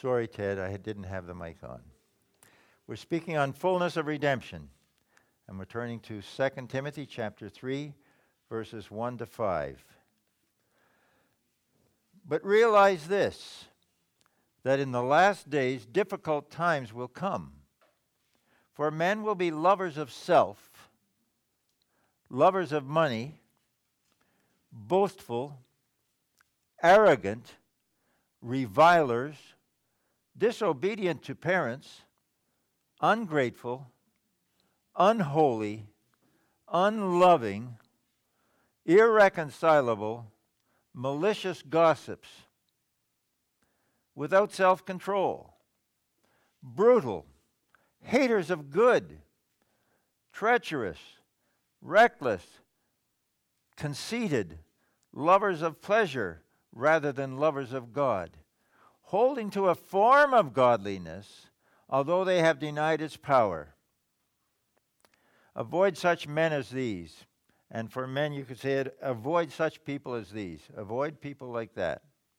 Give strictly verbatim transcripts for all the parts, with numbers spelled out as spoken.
Sorry, Ted, I didn't have the mic on. We're speaking on fullness of redemption, and we're turning to Second Timothy chapter three, verses one to five. But realize this, that in the last days difficult times will come. For men will be lovers of self, lovers of money, boastful, arrogant, revilers, disobedient to parents, ungrateful, unholy, unloving, irreconcilable, malicious gossips, without self-control, brutal, haters of good, treacherous, reckless, conceited, lovers of pleasure rather than lovers of God, holding to a form of godliness, although they have denied its power. Avoid such men as these. And for men, you could say it, avoid such people as these. Avoid people like that.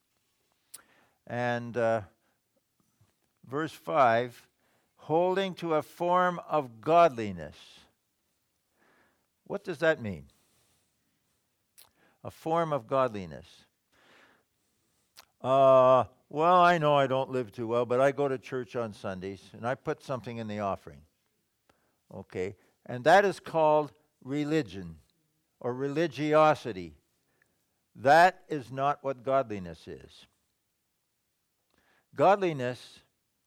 And uh, verse five, holding to a form of godliness. What does that mean? A form of godliness. Uh, well, I know I don't live too well, but I go to church on Sundays, and I put something in the offering. Okay, and that is called religion or religiosity. That is not what godliness is. Godliness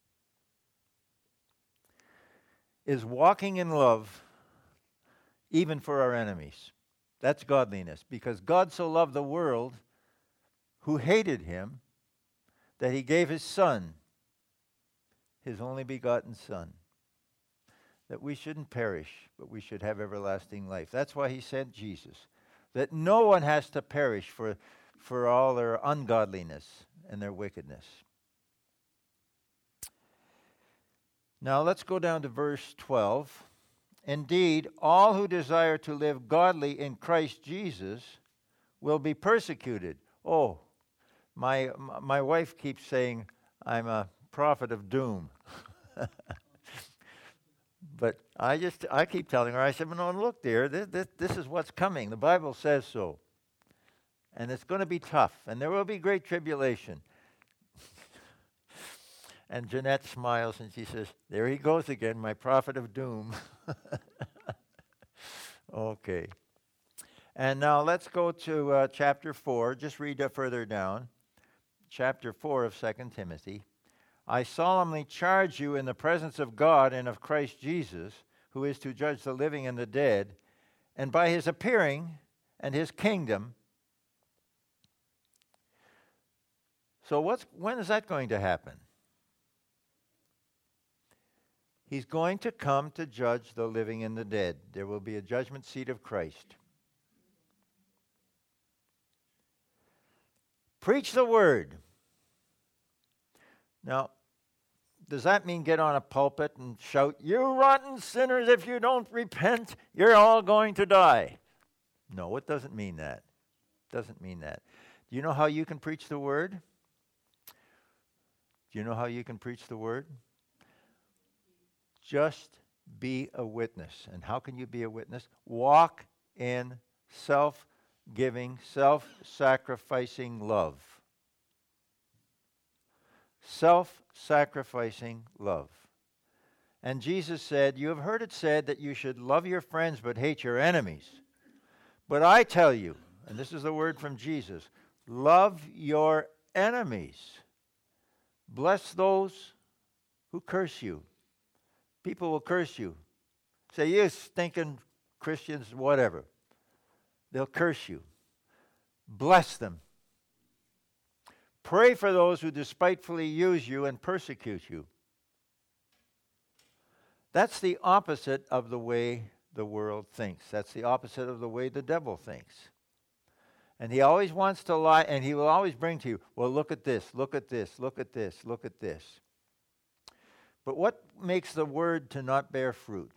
is walking in love even for our enemies. That's godliness, because God so loved the world who hated him that he gave his Son, his only begotten Son, that we shouldn't perish, but we should have everlasting life. That's why he sent Jesus, that no one has to perish for, for all their ungodliness and their wickedness. Now let's go down to verse twelve. Indeed, all who desire to live godly in Christ Jesus will be persecuted. Oh, my my wife keeps saying I'm a prophet of doom. But I just I keep telling her, I said, well, no, look, dear, this, this, this is what's coming. The Bible says so. And it's going to be tough, and there will be great tribulation. And Jeanette smiles and she says, there he goes again, my prophet of doom. Okay. And now let's go to uh, chapter four. Just read it further down. Chapter four of Second Timothy. I solemnly charge you in the presence of God and of Christ Jesus, who is to judge the living and the dead, and by his appearing and his kingdom. So what's when is that going to happen? He's going to come to judge the living and the dead. There will be a judgment seat of Christ. Preach the word. Now, does that mean get on a pulpit and shout, you rotten sinners, if you don't repent, you're all going to die? No, it doesn't mean that. It doesn't mean that. Do you know how you can preach the word? Do you know how you can preach the word? Just be a witness. And how can you be a witness? Walk in self-giving, self-sacrificing love. Self-sacrificing love. And Jesus said, you have heard it said that you should love your friends but hate your enemies. But I tell you, and this is the word from Jesus, love your enemies. Bless those who curse you. People will curse you. Say, you stinking Christians, whatever. They'll curse you. Bless them. Pray for those who despitefully use you and persecute you. That's the opposite of the way the world thinks. That's the opposite of the way the devil thinks. And he always wants to lie, and he will always bring to you, well, look at this, look at this, look at this, look at this. But what makes the word to not bear fruit?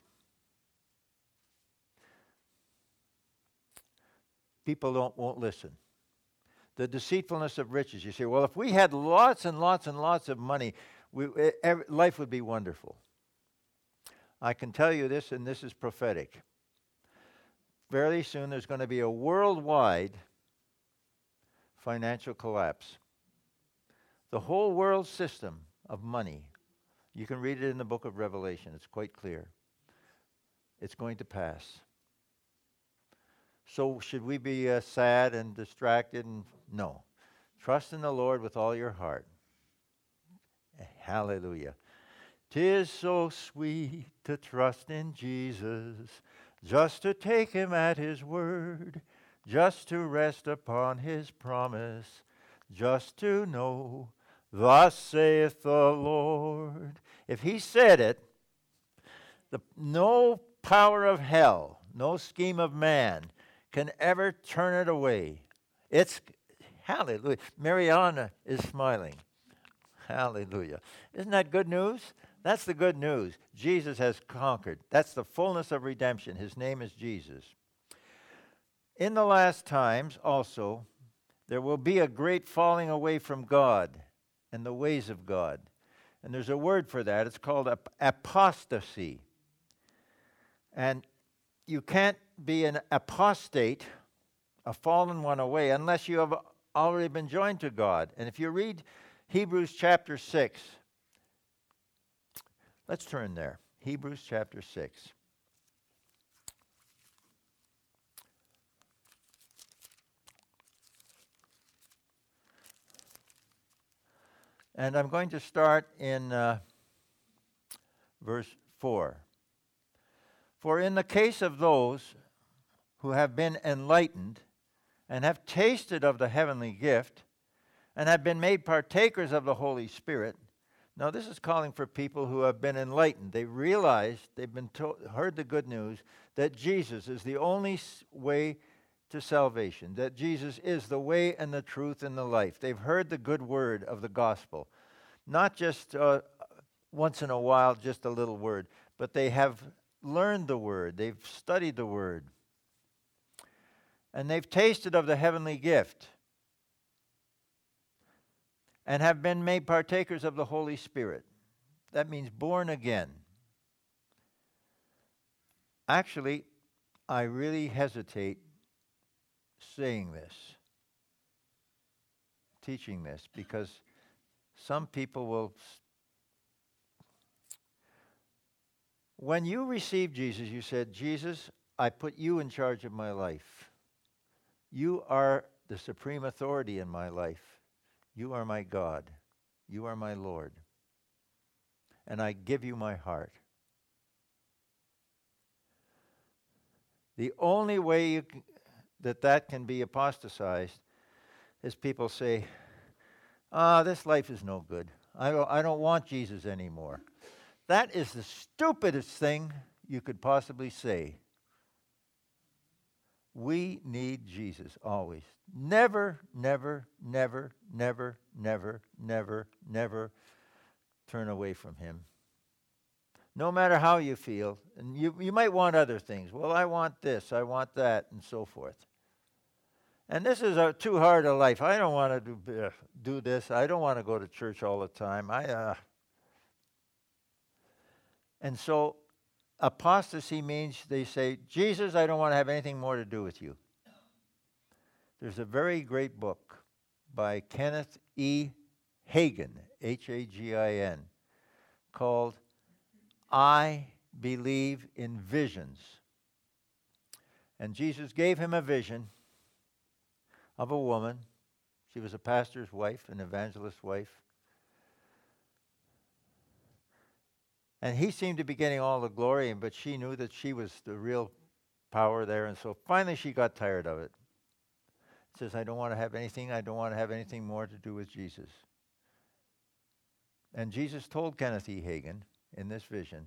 People don't won't listen. The deceitfulness of riches. You say, well, if we had lots and lots and lots of money, we, e- ev- life would be wonderful. I can tell you this, and this is prophetic. Very soon there's going to be a worldwide financial collapse. The whole world system of money, you can read it in the book of Revelation. It's quite clear. It's going to pass. So should we be uh, sad and distracted? And no. Trust in the Lord with all your heart. Hallelujah. 'Tis so sweet to trust in Jesus, just to take him at his word, just to rest upon his promise, just to know, thus saith the Lord. If he said it, the, no power of hell, no scheme of man can ever turn it away. It's, hallelujah. Mariana is smiling. Hallelujah. Isn't that good news? That's the good news. Jesus has conquered. That's the fullness of redemption. His name is Jesus. In the last times also, there will be a great falling away from God and the ways of God. And there's a word for that. It's called ap- apostasy. And you can't be an apostate, a fallen one away, unless you have already been joined to God. And if you read Hebrews chapter six, let's turn there. Hebrews chapter six. And I'm going to start in uh, verse four. For in the case of those who have been enlightened and have tasted of the heavenly gift and have been made partakers of the Holy Spirit. Now this is calling for people who have been enlightened. They realized, they've been told, heard the good news that Jesus is the only way to salvation, that Jesus is the way and the truth and the life. They've heard the good word of the gospel. Not just uh, once in a while, just a little word, but they have learned the word. They've studied the word. And they've tasted of the heavenly gift and have been made partakers of the Holy Spirit. That means born again. Actually, I really hesitate saying this, teaching this, because some people will... When you received Jesus, you said, Jesus, I put you in charge of my life. You are the supreme authority in my life. You are my God. You are my Lord. And I give you my heart. The only way you can, that that can be apostatized is people say, ah, this life is no good. I don't, I don't want Jesus anymore. That is the stupidest thing you could possibly say. We need Jesus always. Never, never, never, never, never, never, never turn away from him. No matter how you feel. And you, you might want other things. Well, I want this, I want that, and so forth. And this is a too hard a life. I don't want to do, uh, do this. I don't want to go to church all the time. I, uh... And so apostasy means they say, Jesus, I don't want to have anything more to do with you. There's a very great book by Kenneth E. Hagin, H A G I N, called I Believe in Visions. And Jesus gave him a vision of a woman. She was a pastor's wife, an evangelist's wife. And he seemed to be getting all the glory, but she knew that she was the real power there. And so finally she got tired of it. Says, I don't want to have anything, I don't want to have anything more to do with Jesus. And Jesus told Kenneth E. Hagin in this vision,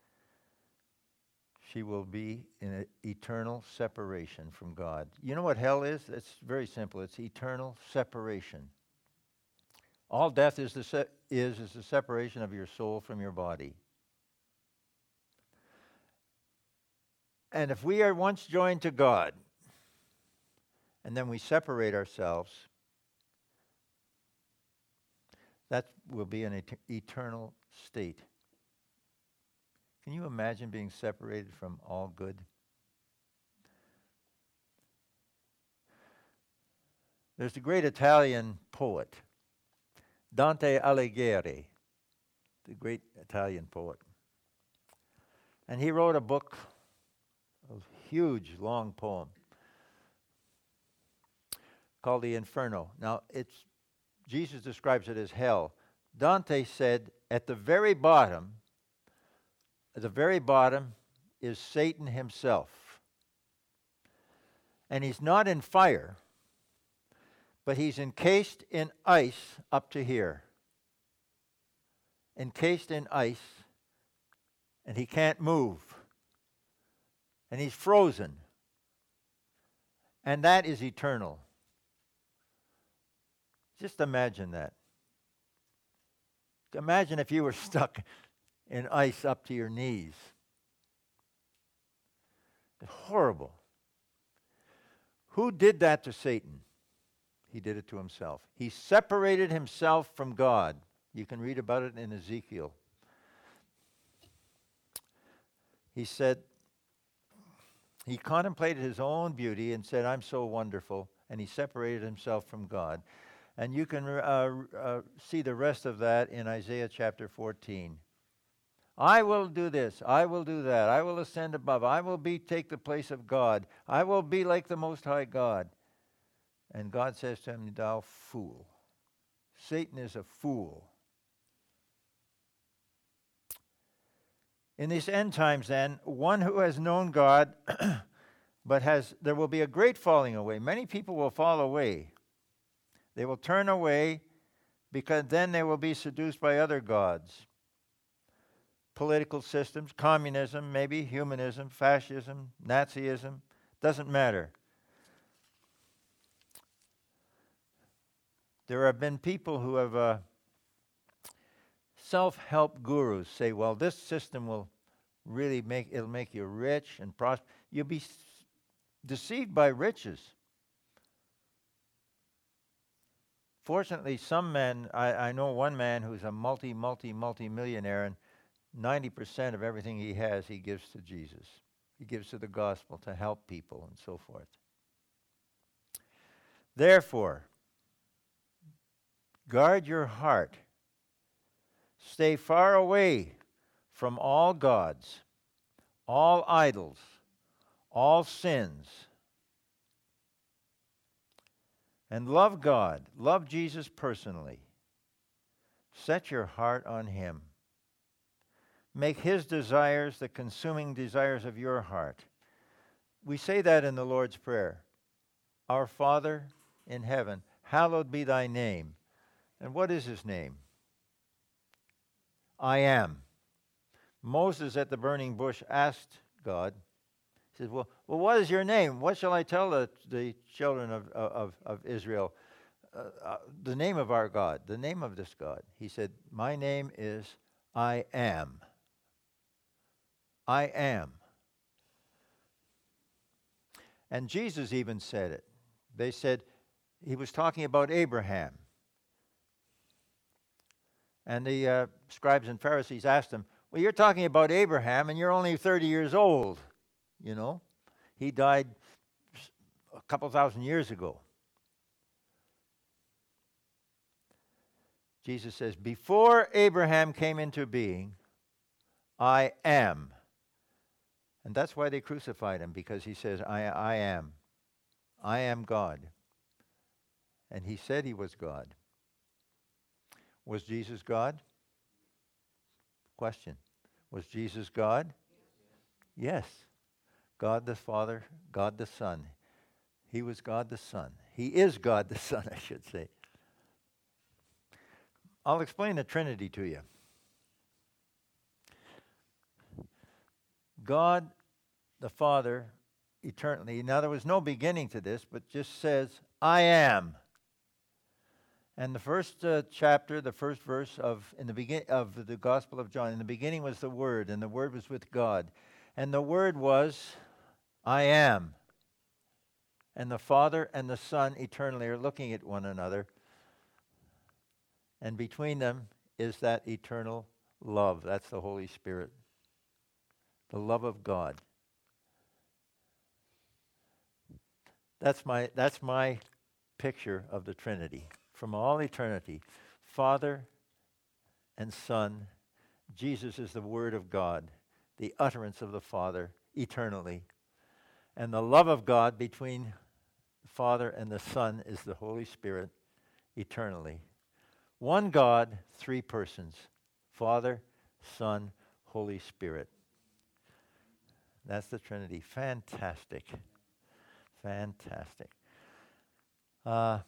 she will be in an eternal separation from God. You know what hell is? It's very simple. It's eternal separation. All death is the se- is is the separation of your soul from your body. And if we are once joined to God, and then we separate ourselves, That will be an et- eternal state. Can you imagine being separated from all good? There's a great Italian poet, Dante Alighieri, the great Italian poet. And he wrote a book, a huge, long poem called The Inferno. Now, it's Jesus describes it as hell. Dante said, at the very bottom, at the very bottom is Satan himself. And he's not in fire, but he's encased in ice up to here. Encased in ice, and he can't move. And he's frozen. And that is eternal. Just imagine that. Imagine if you were stuck in ice up to your knees. It's horrible. Who did that to Satan? He did it to himself. He separated himself from God. You can read about it in Ezekiel. He said, he contemplated his own beauty and said, I'm so wonderful. And he separated himself from God. And you can uh, uh, see the rest of that in Isaiah chapter fourteen. I will do this. I will do that. I will ascend above. I will be take the place of God. I will be like the Most High God. And God says to him, thou fool. Satan is a fool. In these end times then, one who has known God, but has, there will be a great falling away. Many people will fall away. They will turn away because then they will be seduced by other gods. Political systems, communism, maybe humanism, fascism, Nazism, doesn't matter. There have been people who have uh, self-help gurus say, well, this system will really make, it'll make you rich and prosper. You'll be s- deceived by riches. Fortunately, some men, I, I know one man who's a multi, multi, multi-millionaire, and ninety percent of everything he has, he gives to Jesus. He gives to the gospel to help people and so forth. Therefore, guard your heart. Stay far away from all gods, all idols, all sins. And love God. Love Jesus personally. Set your heart on him. Make his desires the consuming desires of your heart. We say that in the Lord's Prayer. Our Father in heaven, hallowed be thy name. And what is his name? I am. Moses at the burning bush asked God, he says, well, well, what is your name? What shall I tell the, the children of, of, of Israel? Uh, uh, the name of our God, the name of this God. He said, my name is I am. I am. And Jesus even said it. They said, he was talking about Abraham. And the uh, scribes and Pharisees asked him, well, you're talking about Abraham and you're only thirty years old. You know, he died a couple thousand years ago. Jesus says, before Abraham came into being, I am. And that's why they crucified him, because he says, I, I am. I am God. And he said he was God. Was Jesus God? Question. Was Jesus God? Yes. God the Father, God the Son. He was God the Son. He is God the Son, I should say. I'll explain the Trinity to you. God the Father, eternally. Now, there was no beginning to this, but just says, I am. And the first uh, chapter, the first verse of in the begin of the Gospel of John, in the beginning was the Word, and the Word was with God. And the Word was, I am. And the Father and the Son eternally are looking at one another. And between them is that eternal love. That's the Holy Spirit. The love of God. That's my, that's my picture of the Trinity. From all eternity, Father and Son, Jesus is the Word of God, the utterance of the Father eternally. And the love of God between the Father and the Son is the Holy Spirit eternally. One God, three persons. Father, Son, Holy Spirit. That's the Trinity. Fantastic. Fantastic. Uh,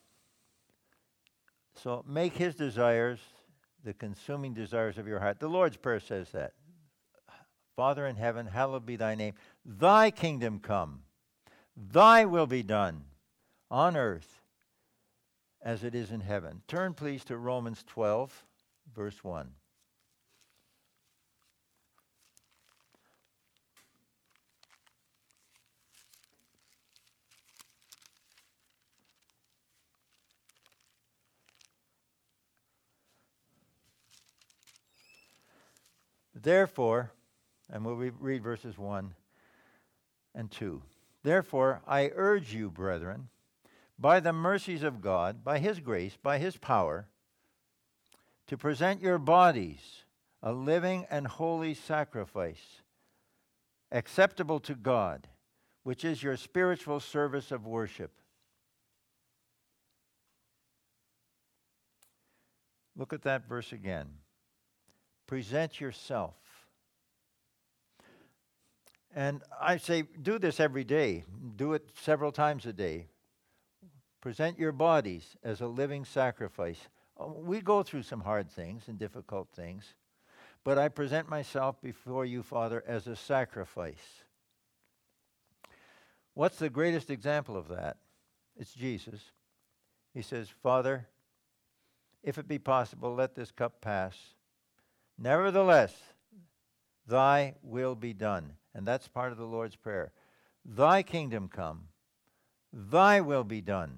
so make his desires the consuming desires of your heart. The Lord's Prayer says that. Father in heaven, hallowed be thy name. Thy kingdom come. Thy will be done on earth as it is in heaven. Turn please to Romans twelve, verse one. Therefore, and we'll re- read verses one and two. Therefore, I urge you, brethren, by the mercies of God, by his grace, by his power, to present your bodies a living and holy sacrifice, acceptable to God, which is your spiritual service of worship. Look at that verse again. Present yourself. And I say, do this every day. Do it several times a day. Present your bodies as a living sacrifice. We go through some hard things and difficult things, but I present myself before you, Father, as a sacrifice. What's the greatest example of that? It's Jesus. He says, Father, if it be possible, let this cup pass. Nevertheless, thy will be done. And that's part of the Lord's Prayer. Thy kingdom come. Thy will be done.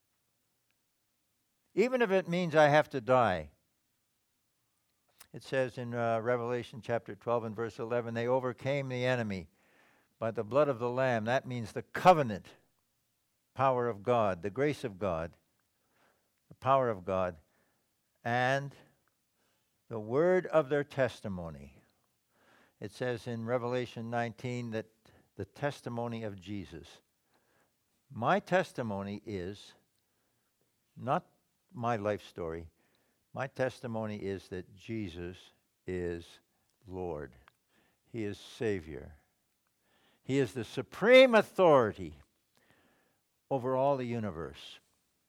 Even if it means I have to die. It says in uh, Revelation chapter twelve and verse eleven, they overcame the enemy by the blood of the Lamb. That means the covenant power of God, the grace of God, the power of God, and the word of their testimony. It says in Revelation nineteen that the testimony of Jesus. My testimony is not my life story. My testimony is that Jesus is Lord. He is Savior. He is the supreme authority over all the universe.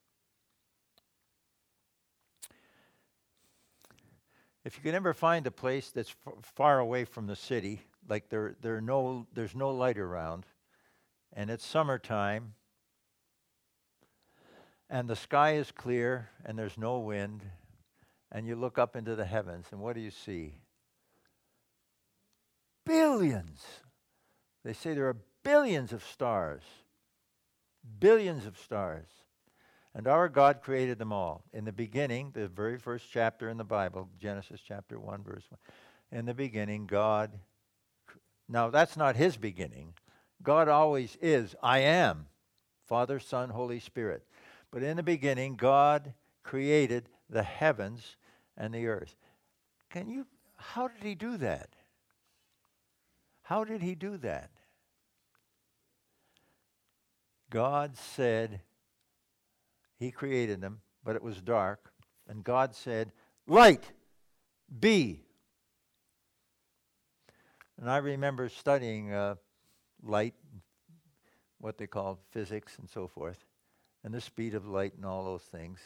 If you can ever find a place that's f- far away from the city, like there, there are no, there's no light around, and it's summertime, and the sky is clear, and there's no wind, and you look up into the heavens, and what do you see? Billions. They say there are billions of stars. Billions of stars. And our God created them all. In the beginning, the very first chapter in the Bible, Genesis chapter one, verse one. In the beginning, God. Now, that's not his beginning. God always is, I am. Father, Son, Holy Spirit. But in the beginning, God created the heavens and the earth. Can you, how did he do that? How did he do that? God said, he created them, but it was dark. And God said, light, be. And I remember studying uh, light, what they call physics and so forth, and the speed of light and all those things.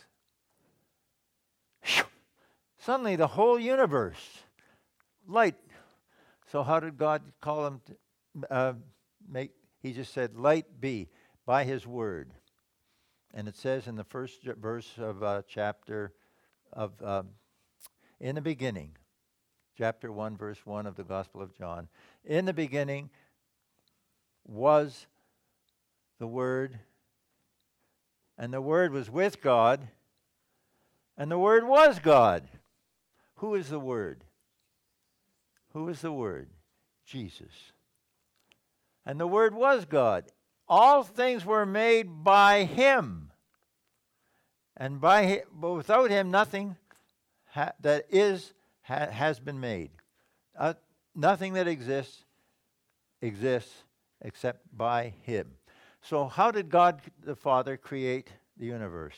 Suddenly the whole universe, light. So how did God call them to uh, make? He just said, light be, by his word. And it says in the first verse of uh, chapter of, uh, in the beginning, chapter one, verse one of the Gospel of John, in the beginning was the Word, and the Word was with God, And the Word was God. Who is the Word? Who is the Word? Jesus. And the Word was God. All things were made by Him. And by him, but without Him, nothing ha- that is ha- has been made. Uh, nothing that exists exists except by Him. So how did God the Father create the universe?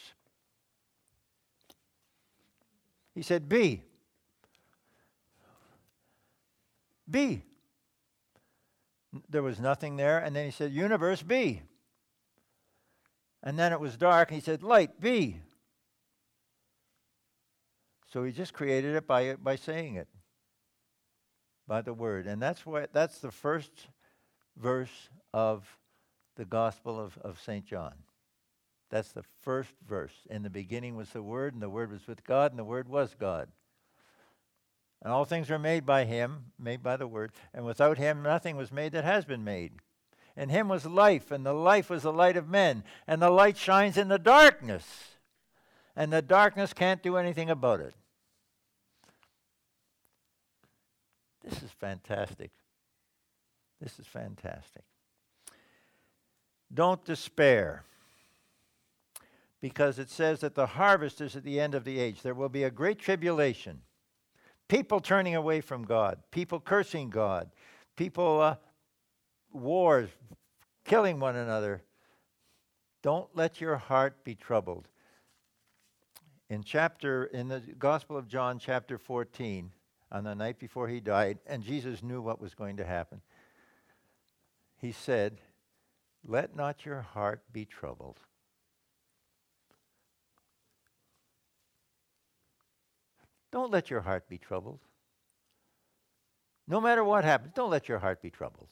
He said, be. Be. There was nothing there, and then He said, universe, be. And then it was dark, and He said, light, be. So He just created it by by saying it, by the Word. And that's what that's the first verse of the Gospel of, of Saint John. That's the first verse. In the beginning was the Word, and the Word was with God, and the Word was God. And all things were made by Him, made by the Word, and without Him nothing was made that has been made. In Him was life, and the life was the light of men, and the light shines in the darkness, and the darkness can't do anything about it. This is fantastic. This is fantastic. Don't despair, because it says that the harvest is at the end of the age. There will be a great tribulation. People turning away from God, people cursing God, people uh, wars, killing one another. Don't let your heart be troubled. In chapter in the Gospel of John, chapter fourteen, on the night before He died, and Jesus knew what was going to happen, He said, "Let not your heart be troubled." Don't let your heart be troubled. No matter what happens, don't let your heart be troubled.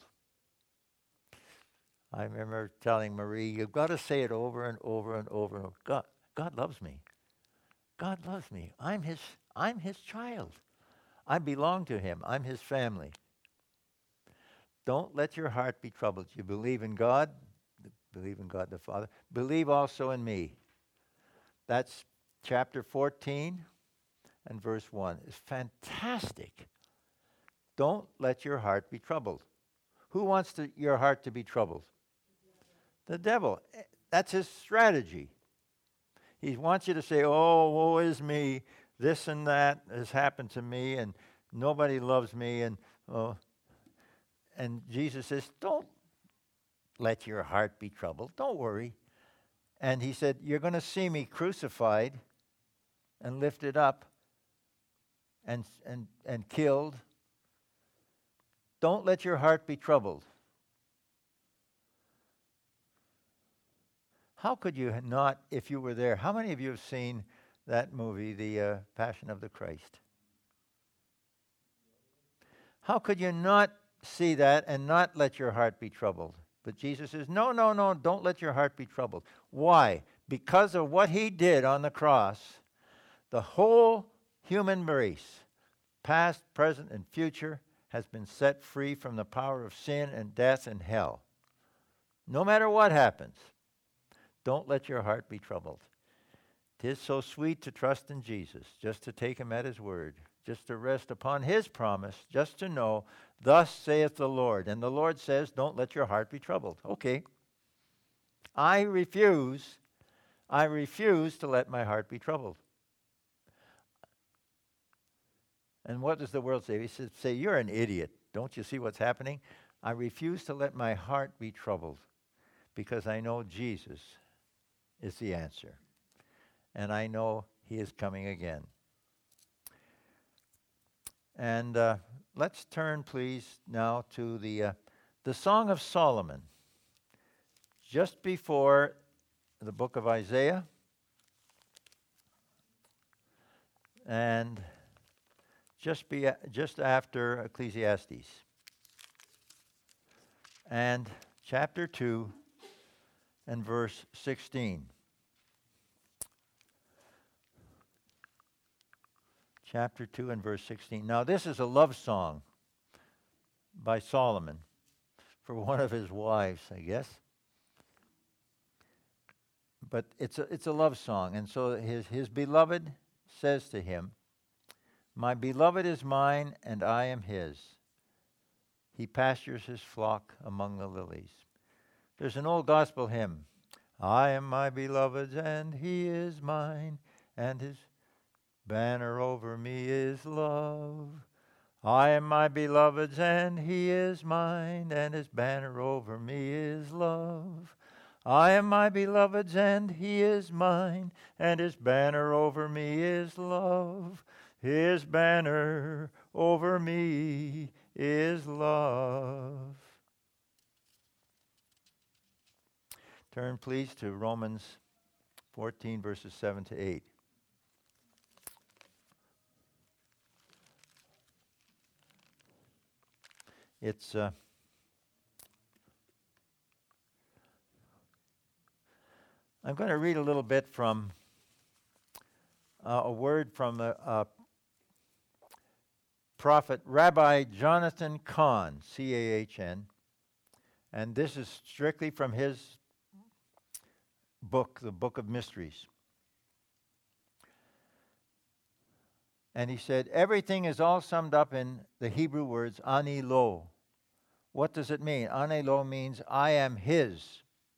I remember telling Marie, you've got to say it over and over and over. And over. God, God loves me. God loves me. I'm his, I'm his child. I belong to Him. I'm His family. Don't let your heart be troubled. You believe in God, believe in God the Father. Believe also in me. That's chapter fourteen. And verse one is fantastic. Don't let your heart be troubled. Who wants to, your heart to be troubled? The devil. That's his strategy. He wants you to say, oh, woe is me. This and that has happened to me, and nobody loves me. And, oh. and Jesus says, don't let your heart be troubled. Don't worry. And He said, you're going to see me crucified and lifted up and, and, and killed. Don't let your heart be troubled. How could you not, if you were there, how many of you have seen that movie, The uh, Passion of the Christ? How could you not see that and not let your heart be troubled? But Jesus says, no, no, no, don't let your heart be troubled. Why? Because of what He did on the cross, the whole human race, past, present, and future, has been set free from the power of sin and death and hell. No matter what happens, don't let your heart be troubled. 'Tis so sweet to trust in Jesus, just to take Him at His word, just to rest upon His promise, just to know, thus saith the Lord. And the Lord says, don't let your heart be troubled. Okay. I refuse, I refuse to let my heart be troubled. And what does the world say? He says, say, you're an idiot. Don't you see what's happening? I refuse to let my heart be troubled because I know Jesus is the answer. And I know He is coming again. And uh, let's turn, please, now to the, uh, the Song of Solomon. Just before the book of Isaiah. And just, be, just after Ecclesiastes. And chapter two and verse sixteen. Chapter two and verse sixteen. Now this is a love song by Solomon for one of his wives, I guess. But it's a, it's a love song. And so his, his beloved says to him, "My beloved is mine, and I am his. He pastures his flock among the lilies." There's an old gospel hymn. "I am my beloved's, and he is mine, and his banner over me is love. I am my beloved's, and he is mine, and his banner over me is love. I am my beloved's, and he is mine, and his banner over me is love. His banner over me is love." Turn, please, to Romans fourteen, verses seven to eight. It's uh, I'm going to read a little bit from uh, a word from the uh, prophet Rabbi Jonathan Cahn, C A H N, and this is strictly from his book, the Book of Mysteries. And he said, everything is all summed up in the Hebrew words ani lo. What does it mean? Ani lo means I am his.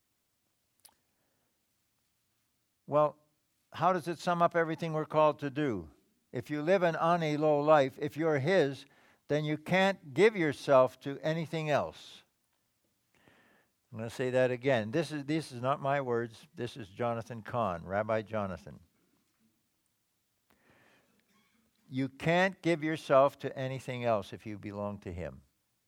Well, how does it sum up everything we're called to do? If you live an ani lo life, if you're his, then you can't give yourself to anything else. I'm going to say that again. This is this is not my words. This is Jonathan Cahn, Rabbi Jonathan. You can't give yourself to anything else if you belong to him.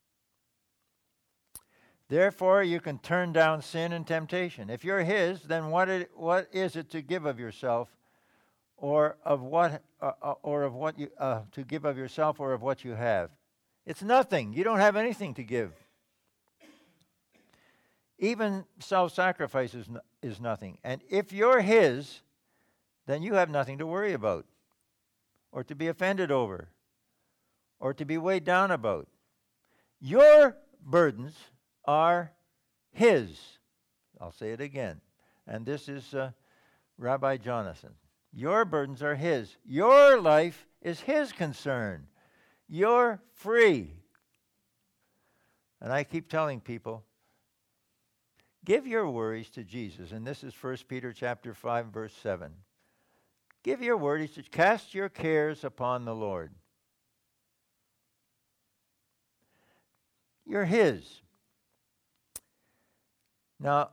Therefore, you can turn down sin and temptation. If you're his, then what it, what is it to give of yourself, or of what, uh, uh, or of what you uh, to give of yourself, or of what you have? It's nothing. You don't have anything to give. Even self-sacrifice is, no, is nothing. And if you're his, then you have nothing to worry about, or to be offended over, or to be weighed down about. Your burdens are his. I'll say it again. And this is uh, Rabbi Jonathan. Your burdens are his. Your life is his concern. You're free. And I keep telling people, give your worries to Jesus. And this is First Peter chapter five, verse seven. Give your worries to cast your cares upon the Lord. You're his. Now,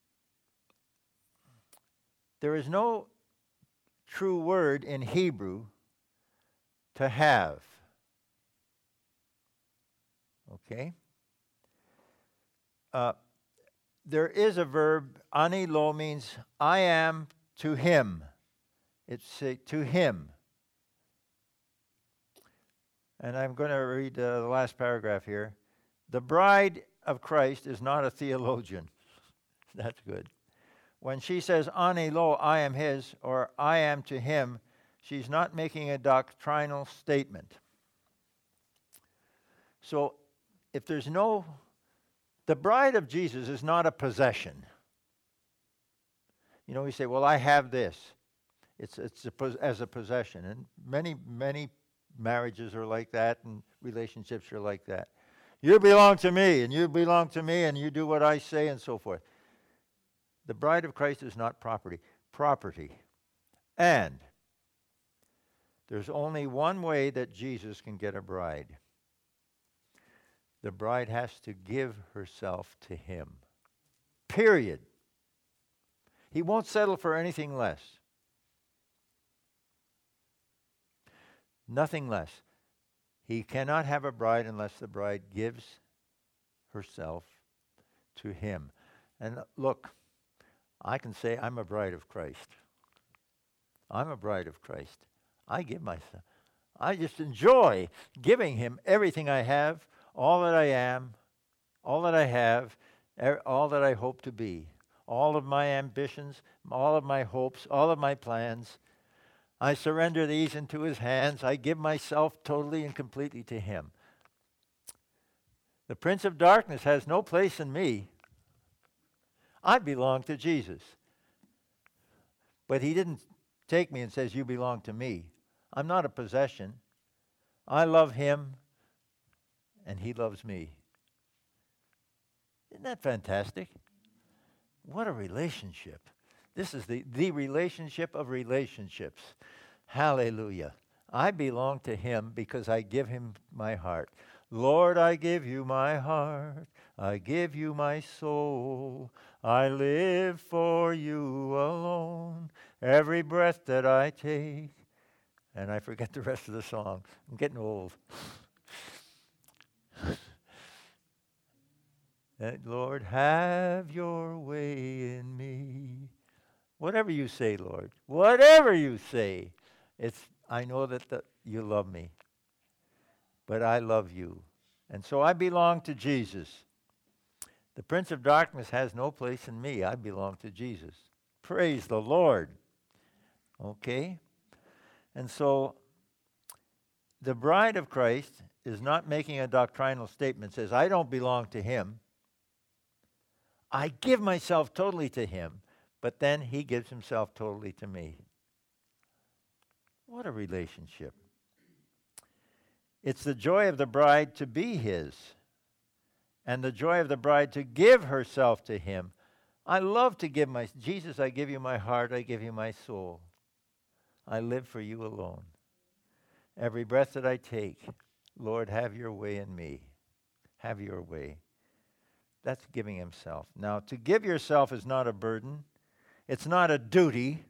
there is no true word in Hebrew to have. Okay? Uh, there is a verb, ani lo means I am to him. It's uh, to him. And I'm going to read uh, the last paragraph here. The bride of Christ is not a theologian. That's good. When she says, ani lo, I am his, or I am to him, she's not making a doctrinal statement. So, if there's no, the bride of Jesus is not a possession. You know, we say, well, I have this. It's it's a, as a possession. And many, many marriages are like that, and relationships are like that. You belong to me, and you belong to me, and you do what I say, and so forth. The bride of Christ is not property. Property. And there's only one way that Jesus can get a bride. The bride has to give herself to him. Period. He won't settle for anything less. Nothing less. He cannot have a bride unless the bride gives herself to him. And look, I can say I'm a bride of Christ. I'm a bride of Christ. I give myself. I just enjoy giving him everything I have, all that I am, all that I have, er, all that I hope to be, all of my ambitions, all of my hopes, all of my plans. I surrender these into his hands. I give myself totally and completely to him. The Prince of Darkness has no place in me. I belong to Jesus. But he didn't take me and says, you belong to me. I'm not a possession. I love him, and he loves me. Isn't that fantastic? What a relationship. This is the, the relationship of relationships. Hallelujah. I belong to him because I give him my heart. Lord, I give you my heart. I give you my soul. I live for you alone. Every breath that I take. And I forget the rest of the song. I'm getting old. And Lord, have your way in me. Whatever you say, Lord. Whatever you say. It's I know that the, you love me. But I love you. And so I belong to Jesus. The Prince of Darkness has no place in me. I belong to Jesus. Praise the Lord. Okay? And so the bride of Christ is not making a doctrinal statement, says, I don't belong to him. I give myself totally to him, but then he gives himself totally to me. What a relationship. It's the joy of the bride to be his, and the joy of the bride to give herself to him. I love to give my, Jesus, I give you my heart, I give you my soul. I live for you alone. Every breath that I take, Lord, have your way in me. Have your way. That's giving himself. Now, to give yourself is not a burden. It's not a duty.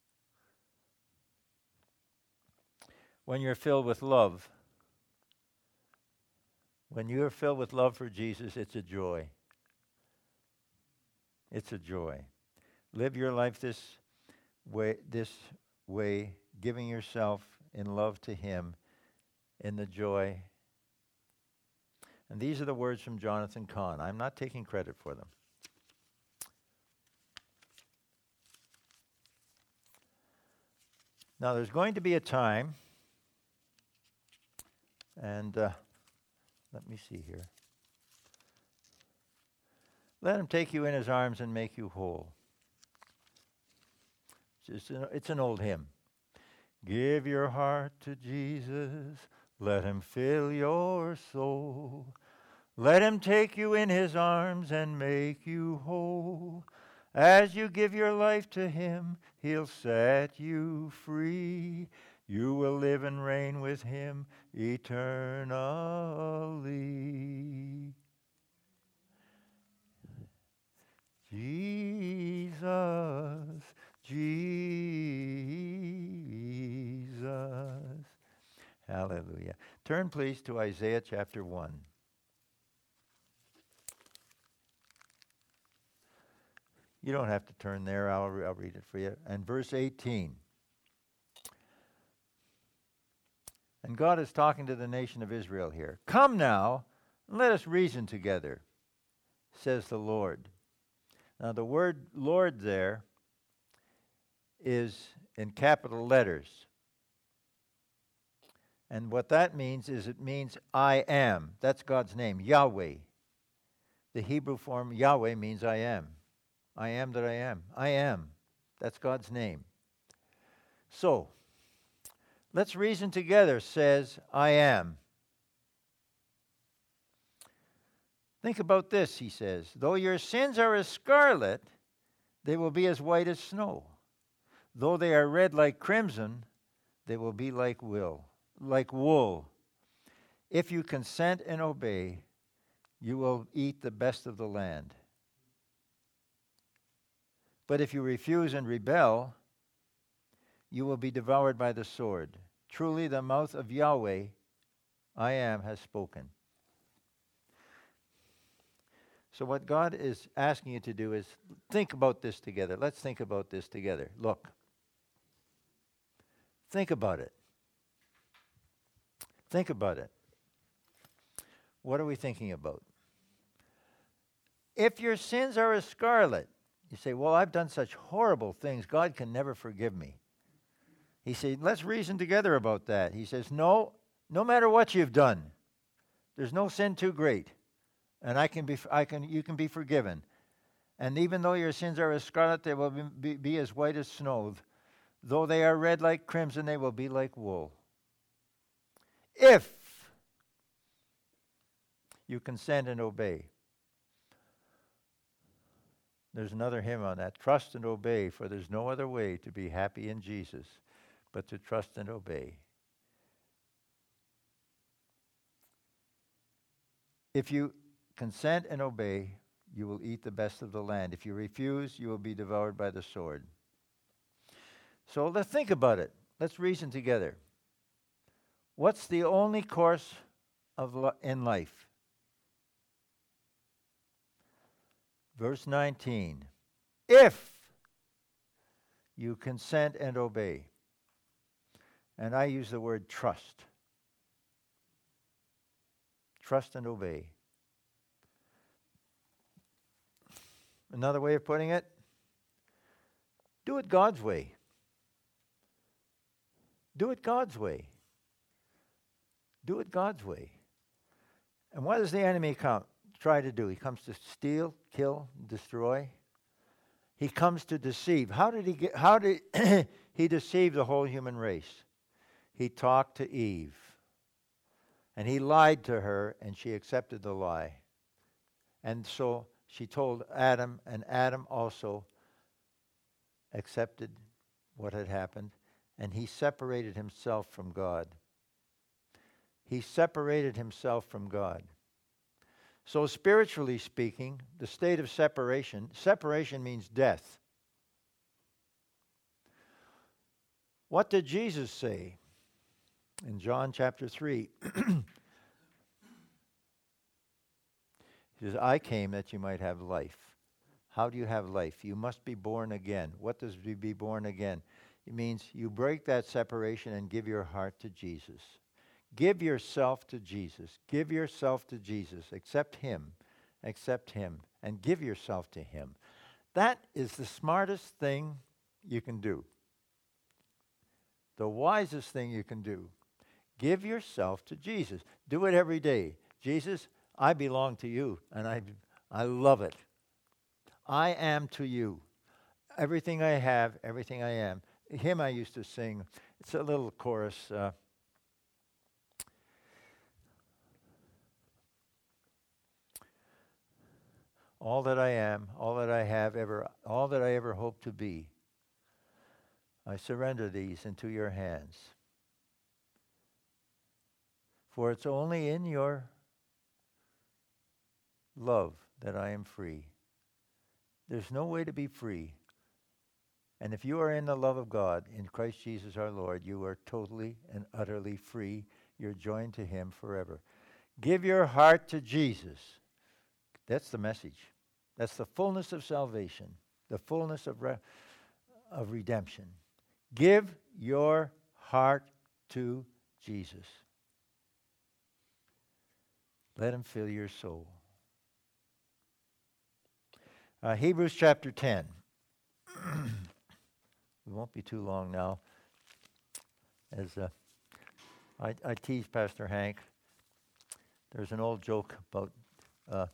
When you're filled with love, when you're filled with love for Jesus, it's a joy. It's a joy. Live your life this way, this way, giving yourself in love to him, in the joy. And these are the words from Jonathan Cahn. I'm not taking credit for them. Now, there's going to be a time, and uh, let me see here. Let him take you in his arms and make you whole. It's, an, it's an old hymn. Give your heart to Jesus. Let him fill your soul. Let him take you in his arms and make you whole. As you give your life to him, he'll set you free. You will live and reign with him eternally. Jesus, Jesus. Hallelujah. Turn, please, to Isaiah chapter one. You don't have to turn there. I'll, re- I'll read it for you. And verse eighteen. And God is talking to the nation of Israel here. Come now, and let us reason together, says the Lord. Now, the word Lord there is in capital letters. And what that means is it means I am. That's God's name, Yahweh. The Hebrew form Yahweh means I am. I am that I am. I am. That's God's name. So, let's reason together, says I am. Think about this, he says. Though your sins are as scarlet, they will be as white as snow. Though they are red like crimson, they will be like wool. Like wool. If you consent and obey, you will eat the best of the land. But if you refuse and rebel, you will be devoured by the sword. Truly the mouth of Yahweh, I am, has spoken. So what God is asking you to do is think about this together. Let's think about this together. Look. Think about it. Think about it. What are we thinking about? If your sins are as scarlet, you say, well, I've done such horrible things, God can never forgive me. He said, let's reason together about that. He says, no, no matter what you've done, there's no sin too great. And I can be, I can, you can be forgiven. And even though your sins are as scarlet, they will be, be, be as white as snow. Though they are red like crimson, they will be like wool. If you consent and obey. There's another hymn on that. Trust and obey, for there's no other way to be happy in Jesus but to trust and obey. If you consent and obey, you will eat the best of the land. If you refuse, you will be devoured by the sword. So let's think about it. Let's reason together. What's the only course of li- in life? Verse nineteen. If you consent and obey. And I use the word trust. Trust and obey. Another way of putting it, do it God's way. Do it God's way. Do it God's way. And what does the enemy come, try to do? He comes to steal, kill, destroy. He comes to deceive. How did he get, how did he deceive the whole human race? He talked to Eve. And he lied to her, and she accepted the lie. And so she told Adam, and Adam also accepted what had happened, and he separated himself from God. He separated himself from God. So spiritually speaking, the state of separation, separation means death. What did Jesus say in John chapter three? He says, I came that you might have life. How do you have life? You must be born again. What does to be born again? It means you break that separation and give your heart to Jesus. Give yourself to Jesus. Give yourself to Jesus. Accept Him. Accept Him. And give yourself to Him. That is the smartest thing you can do. The wisest thing you can do. Give yourself to Jesus. Do it every day. Jesus, I belong to you, and I, I love it. I am to you. Everything I have, everything I am. A hymn I used to sing, it's a little chorus. Uh, all that I am, all that I have ever, all that I ever hope to be, I surrender these into your hands. For it's only in your love that I am free. There's no way to be free. And if you are in the love of God, in Christ Jesus our Lord, you are totally and utterly free. You're joined to Him forever. Give your heart to Jesus. That's the message. That's the fullness of salvation, the fullness of, re- of redemption. Give your heart to Jesus. Let Him fill your soul. Uh, Hebrews chapter ten. We won't be too long now. As uh, I, I tease Pastor Hank, there's an old joke about uh,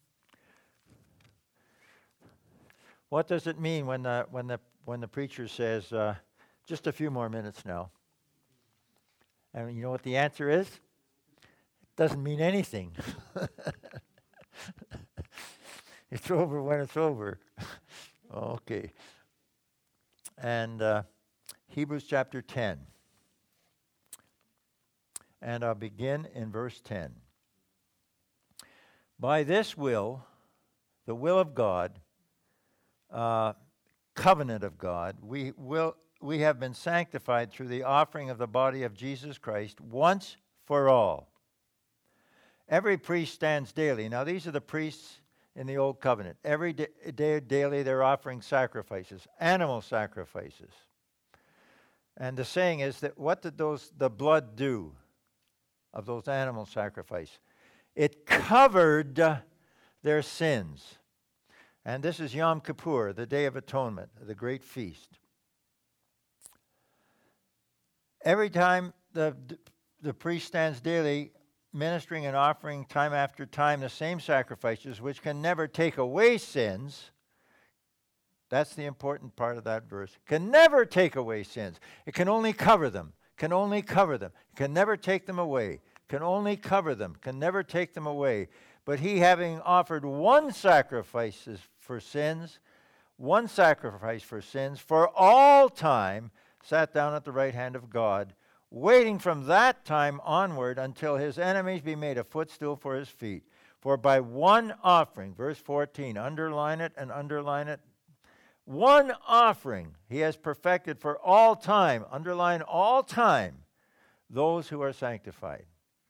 what does it mean when the when the when the preacher says, uh, "Just a few more minutes now," and you know what the answer is? It doesn't mean anything. It's over when it's over. Okay. And uh, Hebrews chapter ten. And I'll begin in verse ten. By this will, the will of God, uh, covenant of God, we will we have been sanctified through the offering of the body of Jesus Christ once for all. Every priest stands daily. Now these are the priests in the Old Covenant. Every day, day, daily, they're offering sacrifices, animal sacrifices. And the saying is that what did those the blood do of those animal sacrifices? It covered uh, their sins. And this is Yom Kippur, the Day of Atonement, the great feast. Every time the the priest stands daily, ministering and offering time after time the same sacrifices, which can never take away sins, That's the important part of that verse. Can never take away sins. It can only cover them. Can only cover them. Can never take them away. Can only cover them. Can never take them away. But he, having offered one sacrifice for sins, one sacrifice for sins, for all time, sat down at the right hand of God, waiting from that time onward until his enemies be made a footstool for his feet. For by one offering, verse fourteen, underline it and underline it, one offering he has perfected for all time, underline all time, those who are sanctified.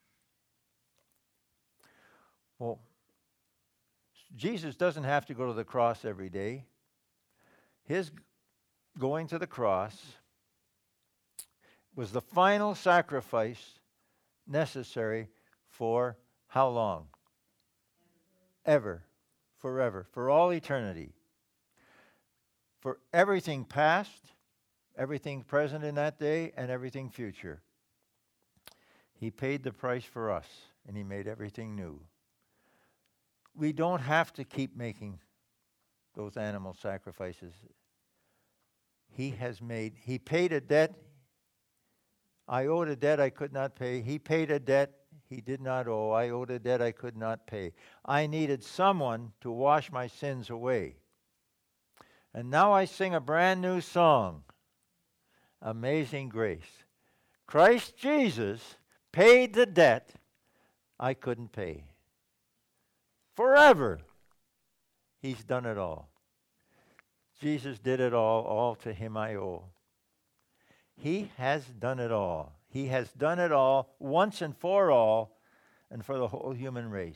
Well, Jesus doesn't have to go to the cross every day. His going to the cross was the final sacrifice necessary for how long? Ever. Forever. For all eternity. For everything past, everything present in that day, and everything future. He paid the price for us, and he made everything new. We don't have to keep making those animal sacrifices. He has made, he paid a debt. I owed a debt I could not pay. He paid a debt he did not owe. I owed a debt I could not pay. I needed someone to wash my sins away. And now I sing a brand new song, Amazing Grace. Christ Jesus paid the debt I couldn't pay. Forever. He's done it all. Jesus did it all. All to him I owe. He has done it all. He has done it all once and for all and for the whole human race.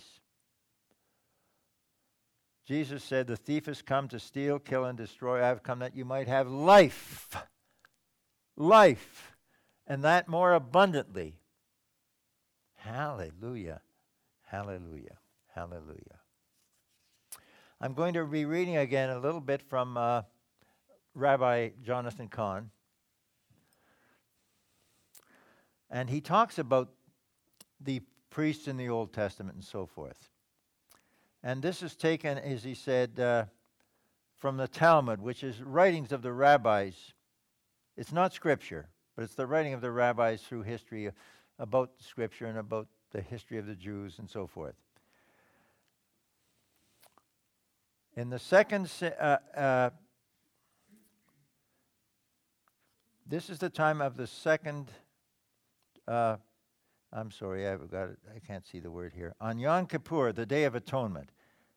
Jesus said, the thief has come to steal, kill, and destroy. I have come that you might have life. Life. And that more abundantly. Hallelujah. Hallelujah. Hallelujah. I'm going to be reading again a little bit from uh, Rabbi Jonathan Cahn. And he talks about the priests in the Old Testament and so forth. And this is taken, as he said, uh, from the Talmud, which is writings of the rabbis. It's not Scripture, but it's the writing of the rabbis through history about Scripture and about the history of the Jews and so forth. In the second, uh, uh, this is the time of the second, uh, I'm sorry, I've got it, I can't see the word here. On Yom Kippur, the Day of Atonement.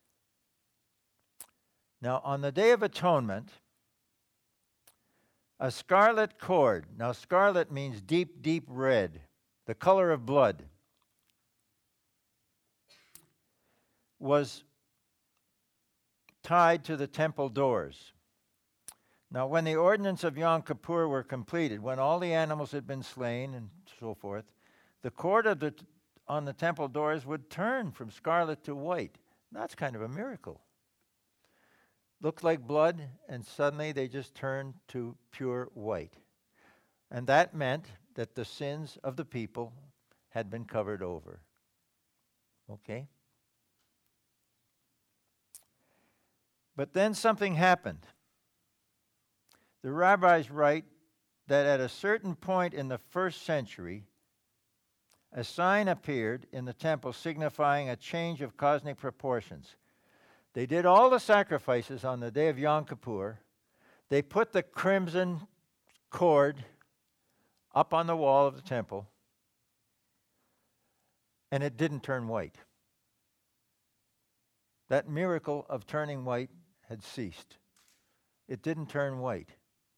Now, on the Day of Atonement, a scarlet cord, now scarlet means deep, deep red, the color of blood, was tied to the temple doors. Now, when the ordinance of Yom Kippur were completed, when all the animals had been slain and so forth, the cord of the t- on the temple doors would turn from scarlet to white. That's kind of a miracle. Looked like blood, and suddenly they just turned to pure white. And that meant that the sins of the people had been covered over. Okay? But then something happened. The rabbis write that at a certain point in the first century, a sign appeared in the temple signifying a change of cosmic proportions. They did all the sacrifices on the day of Yom Kippur. They put the crimson cord up on the wall of the temple, and it didn't turn white. That miracle of turning white had ceased. It didn't turn white.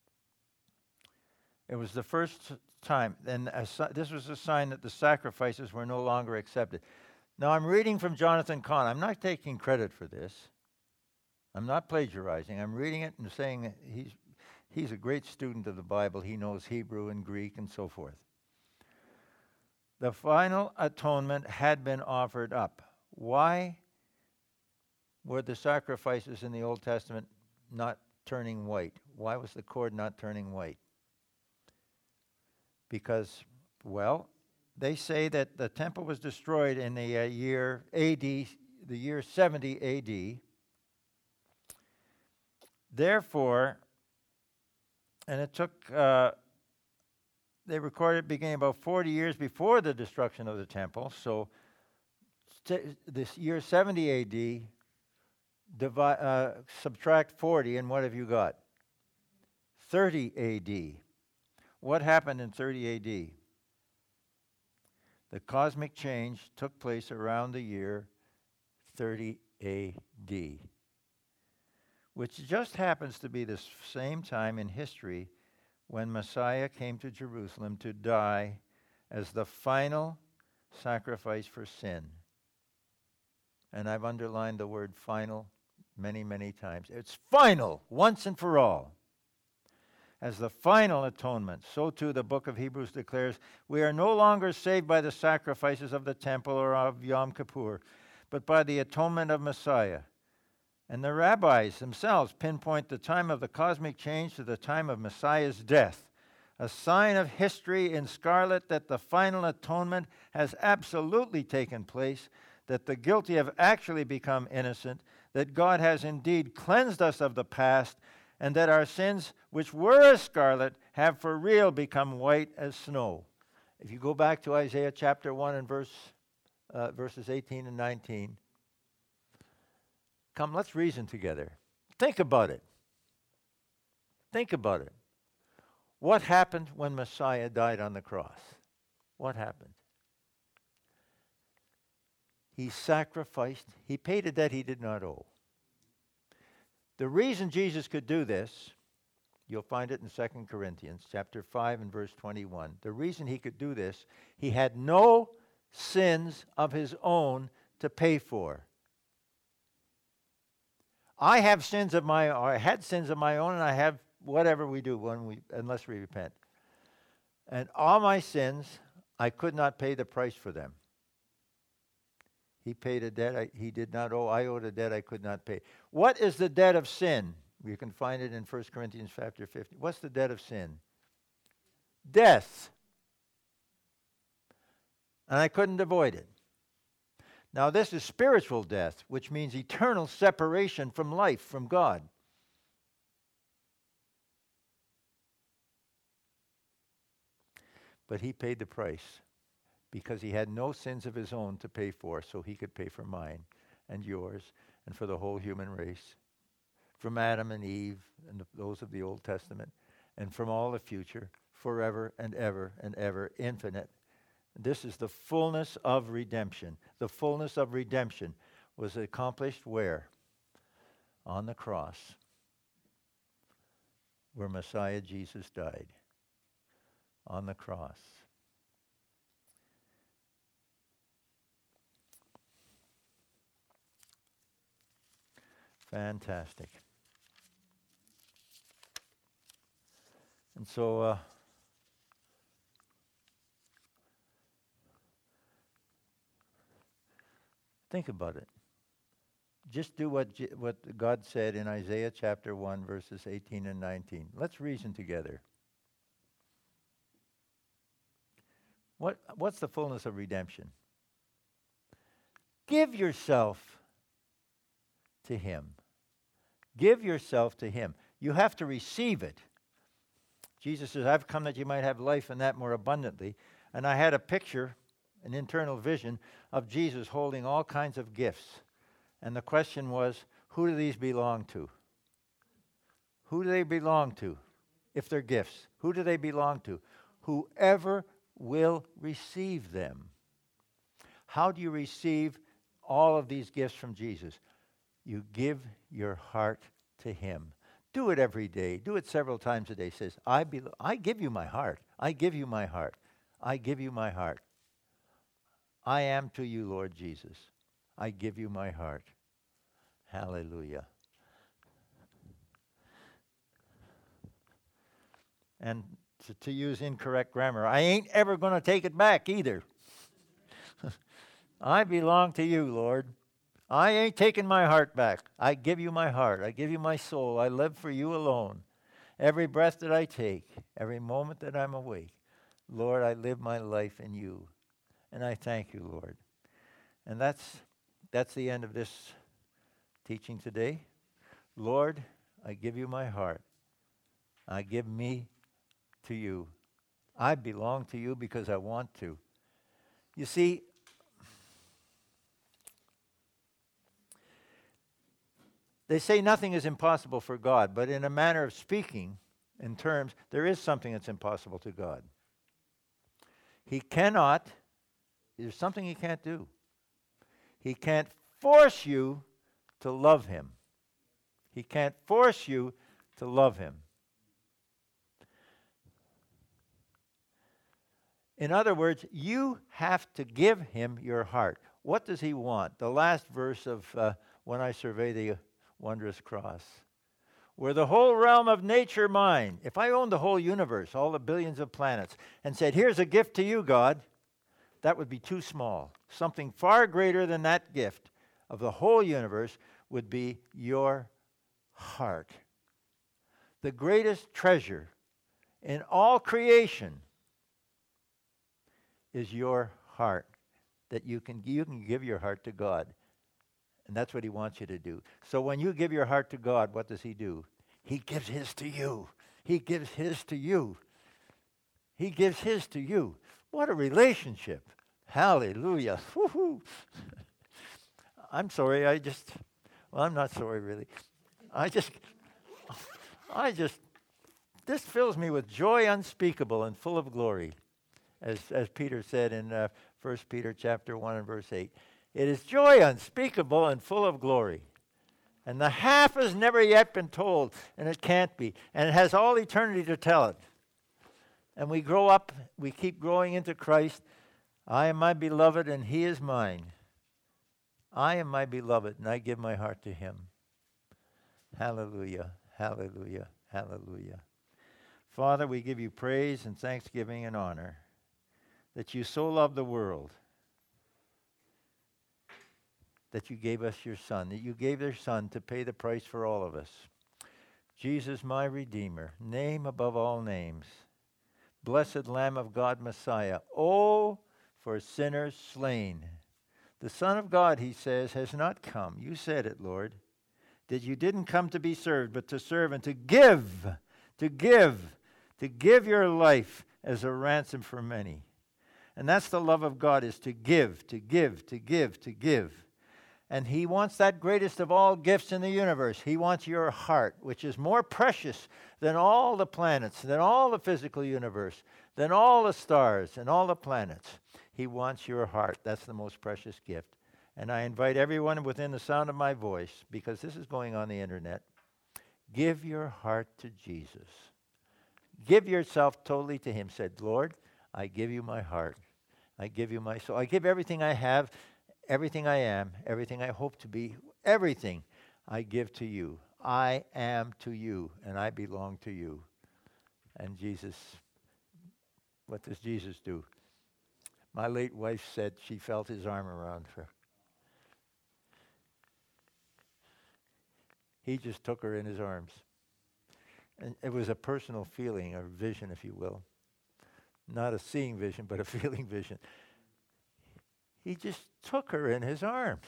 It was the first time, and a, this was a sign that the sacrifices were no longer accepted. Now, I'm reading from Jonathan Cahn. I'm not taking credit for this. I'm not plagiarizing. I'm reading it and saying that he's, he's a great student of the Bible. He knows Hebrew and Greek and so forth. The final atonement had been offered up. Why were the sacrifices in the Old Testament not turning white? Why was the cord not turning white? Because, well, they say that the temple was destroyed in the uh, year A D, the year seventy A D. Therefore, and it took, uh, they recorded it beginning about forty years before the destruction of the temple. So st- this year seventy A D, divi- uh, subtract forty, and what have you got? thirty A D. What happened in thirty A D? The cosmic change took place around the year thirty A D, which just happens to be the same time in history when Messiah came to Jerusalem to die as the final sacrifice for sin. And I've underlined the word final many, many times. It's final, once and for all. As the final atonement, so too the book of Hebrews declares, we are no longer saved by the sacrifices of the temple or of Yom Kippur, but by the atonement of Messiah. And the rabbis themselves pinpoint the time of the cosmic change to the time of Messiah's death, a sign of history in scarlet that the final atonement has absolutely taken place, that the guilty have actually become innocent, that God has indeed cleansed us of the past, and that our sins, which were as scarlet, have for real become white as snow. If you go back to Isaiah chapter one and verse, uh, verses eighteen and nineteen, come, let's reason together. Think about it. Think about it. What happened when Messiah died on the cross? What happened? He sacrificed, he paid a debt he did not owe. The reason Jesus could do this, you'll find it in Second Corinthians chapter five and verse twenty-one. The reason he could do this, he had no sins of his own to pay for. I have sins of my or I had sins of my own, and I have whatever we do when we unless we repent. And all my sins, I could not pay the price for them. He paid a debt I, he did not owe. I owed a debt I could not pay. What is the debt of sin? You can find it in First Corinthians chapter fifteen. What's the debt of sin? Death. And I couldn't avoid it. Now this is spiritual death, which means eternal separation from life, from God. But he paid the price, because he had no sins of his own to pay for, so he could pay for mine and yours and for the whole human race, from Adam and Eve and the, those of the Old Testament, and from all the future, forever and ever and ever, infinite. This is the fullness of redemption. The fullness of redemption was accomplished where? On the cross, where Messiah Jesus died. On the cross. Fantastic. And so, uh, think about it. Just do what J- what God said in Isaiah chapter one, verses eighteen and nineteen. Let's reason together. What what's the fullness of redemption? Give yourself to him. Give yourself to him. You have to receive it. Jesus says, I've come that you might have life and that more abundantly. And I had a picture, an internal vision of Jesus holding all kinds of gifts. And the question was, who do these belong to? Who do they belong to? If they're gifts, who do they belong to? Whoever will receive them. How do you receive all of these gifts from Jesus? You give your heart to him. Do it every day. Do it several times a day. It says, I, be, I give you my heart. I give you my heart. I give you my heart. I am to you, Lord Jesus. I give you my heart. Hallelujah. And to, to use incorrect grammar, I ain't ever going to take it back either. I belong to you, Lord. I ain't taking my heart back. I give you my heart. I give you my soul. I live for you alone. Every breath that I take, every moment that I'm awake, Lord, I live my life in you. And I thank you, Lord. And that's that's the end of this teaching today. Lord, I give you my heart. I give me to you. I belong to you because I want to. You see, they say nothing is impossible for God, but in a manner of speaking, in terms, there is something that's impossible to God. He cannot, there's something he can't do. He can't force you to love him. He can't force you to love him. In other words, you have to give him your heart. What does he want? The last verse of uh, When I Survey the Wondrous Cross. Were the whole realm of nature mine? If I owned the whole universe, all the billions of planets, and said, here's a gift to you, God, that would be too small. Something far greater than that gift of the whole universe would be your heart. The greatest treasure in all creation is your heart, that you can, you can give your heart to God. And that's what he wants you to do. So when you give your heart to God, what does he do? He gives his to you. He gives his to you. He gives his to you. What a relationship. Hallelujah. Woo-hoo. I'm sorry, I just, well, I'm not sorry really. I just, I just, this fills me with joy unspeakable and full of glory. As, as Peter said in uh, First Peter chapter one and verse eight. It is joy unspeakable and full of glory. And the half has never yet been told, and it can't be. And it has all eternity to tell it. And we grow up, we keep growing into Christ. I am my beloved, and he is mine. I am my beloved, and I give my heart to him. Hallelujah, hallelujah, hallelujah. Father, we give you praise and thanksgiving and honor that you so love the world, that you gave us your Son, that you gave your Son to pay the price for all of us. Jesus, my Redeemer, name above all names, blessed Lamb of God, Messiah, oh, for sinners slain. The Son of God, he says, has not come. You said it, Lord, that you didn't come to be served, but to serve and to give, to give, to give your life as a ransom for many. And that's the love of God, is to give, to give, to give, to give. And he wants that greatest of all gifts in the universe. He wants your heart, which is more precious than all the planets, than all the physical universe, than all the stars and all the planets. He wants your heart. That's the most precious gift. And I invite everyone within the sound of my voice, because this is going on the internet, give your heart to Jesus. Give yourself totally to him. Said, Lord, I give you my heart. I give you my soul. I give everything I have, everything I am, everything I hope to be, everything I give to you. I am to you, and I belong to you. And Jesus, what does Jesus do? My late wife said she felt his arm around her. He just took her in his arms. And it was a personal feeling, or vision, if you will. Not a seeing vision, but a feeling vision. He just took her in his arms.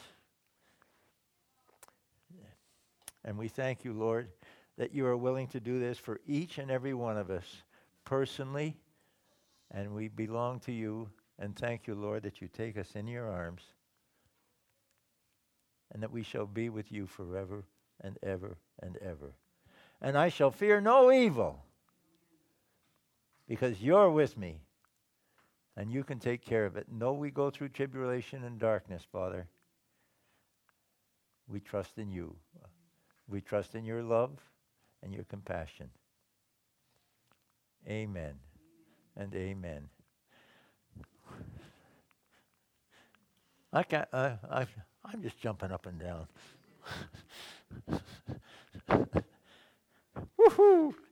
And we thank you, Lord, that you are willing to do this for each and every one of us personally. And we belong to you. And thank you, Lord, that you take us in your arms. And that we shall be with you forever and ever and ever. And I shall fear no evil, because you're with me, and you can take care of it. And though we go through tribulation and darkness, Father, we trust in you. We trust in your love and your compassion. Amen and amen. I can't, uh, I, I'm just jumping up and down. Woohoo!